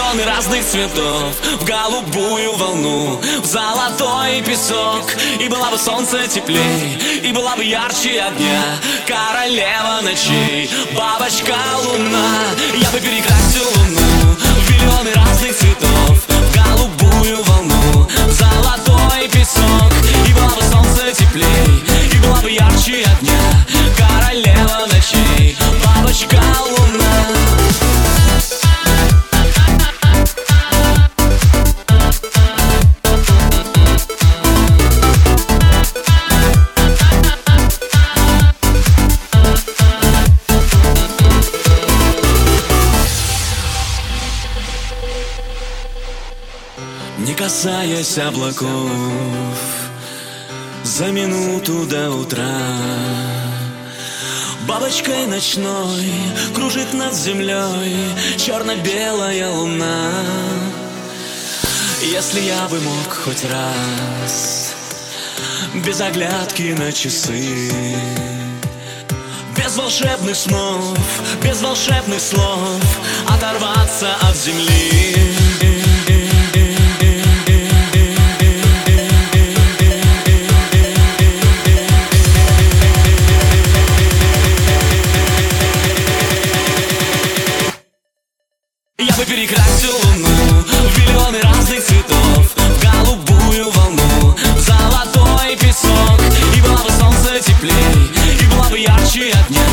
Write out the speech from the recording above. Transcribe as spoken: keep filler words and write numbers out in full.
миллионы разных цветов в голубую волну, в золотой песок. И была бы солнце теплей, и была бы ярче огня, королева ночей, бабочка луна. Я бы перекрасил луну в миллионы разных цветов в голубую волну, в золотой песок. И была бы солнце теплей, и была бы ярче огня, королева ночей, бабочка луна. Не касаясь облаков, за минуту до утра бабочкой ночной кружит над землей черно-белая луна. Если я бы мог хоть раз, без оглядки на часы, без волшебных снов, без волшебных слов, оторваться от земли. Я бы перекрасил луну в миллионы разных цветов в голубую волну, в золотой песок. И была бы солнце теплей, и была бы ярче огня,